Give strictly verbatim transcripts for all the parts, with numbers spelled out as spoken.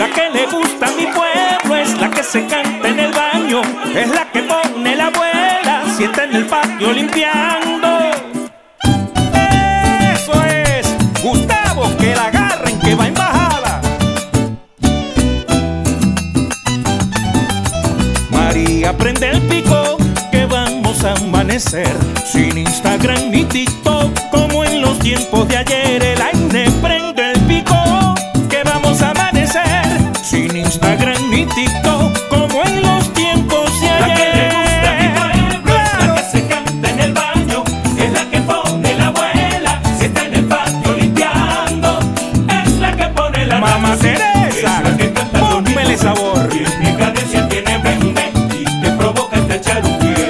La que le gusta a mi pueblo es la que se canta en el baño, es la que pone la abuela si está en el patio limpiando. Eso es, Gustavo, que la agarren, que va en bajada. María, prende el pico, que vamos a amanecer sin Instagram ni TikTok, como en los tiempos de ayer. El aire prende el pico, que vamos a amanecer sin Instagram ni TikTok, como en los tiempos de ayer. La que le gusta a mi pueblo es la que se canta en el baño, es la que pone la abuela si está en el patio limpiando, es la que pone la Mamá Teresa, pónmele sabor. Tiene cadencia, tiene vende y te provoca hasta echar un pie.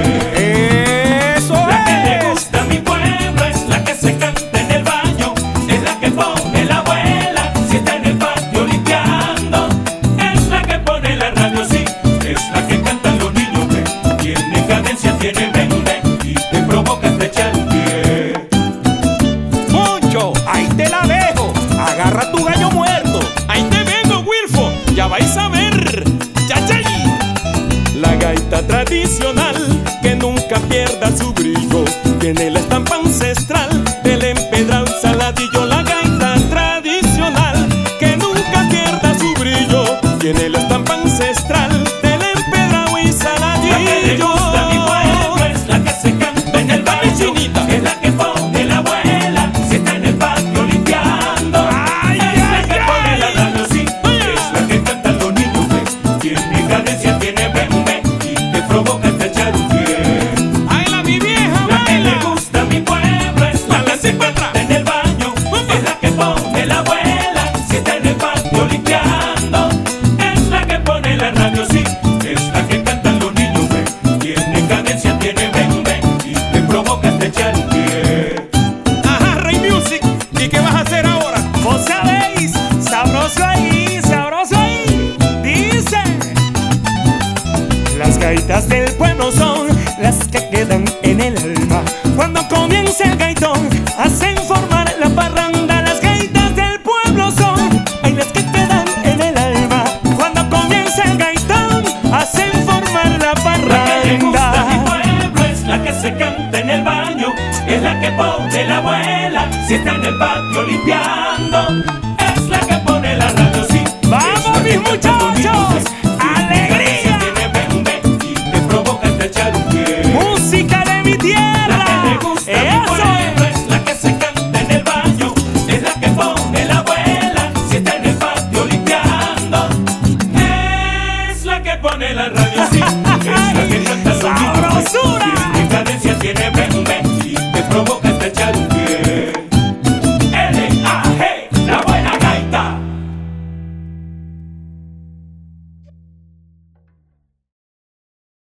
Eso La es. que le gusta a mi pueblo es la que se canta en el baño, es la que pone la abuela si está en el patio limpiando, es la que pone la radio, sí, es la que cantan los niños, ve. Tiene cadencia, tiene vende y te provoca hasta echar un pie. Moncho, ahí te la dejo. Agarra tu gallo muerto. Ahí te vengo, Wilfo, ya vais a ver. Yayay. La gaita tradicional que nunca pierda su brillo, tiene la estampa ancestral del empedrado y saladillo. La gaita tradicional que nunca pierda su brillo, tiene la estampa ancestral del empedrado y saladillo. La que le gusta a mi pueblo es la que se canta en el baño, es la que pone la abuela si está en el patio limpiando, Ay, es la ay, que pone la ay. radio, sí, es la que cantan los niños, ve. Tiene cadencia, tiene vende y te provoca hasta echar un pie. Baila mi vieja, La que le baila. gusta a mi pueblo es la que Baila se sin canta patrón. en el baño, es la que pone la abuela si está en el patio limpiando, es la que pone la radio, sí, es la que cantan los niños, ve. Tiene cadencia, tiene vende y te provoca hasta echar un pie. Ajá, Rey Music. ¿Y qué vas a hacer ahora? Vos sabéis, sabroso ahí, sabroso ahí. Dice: las gaitas del pueblo son las que quedan en el alma. Cuando comienza el gaitón, hacen formar la parranda. Las gaitas del pueblo son ay, las que quedan en el alma. Cuando comienza el gaitón, hacen formar la La que le gusta a mi parranda. pueblo es la que se canta en el baño, es la que pone la abuela si está en el patio limpiando, es la que pone la radio, sí. ¡Vamos, mis muchachos! ¡Alegría! Tiene vende y te provoca hasta echar un pie. Música de mi La tierra. que le gusta a mi Eso pueblo es. es la que se canta en el baño, es la que pone la abuela si está en el patio limpiando, es la que pone la radio, sí, es la que canta los niños. ¡Sabrosura! Tiene cadencia, tiene vende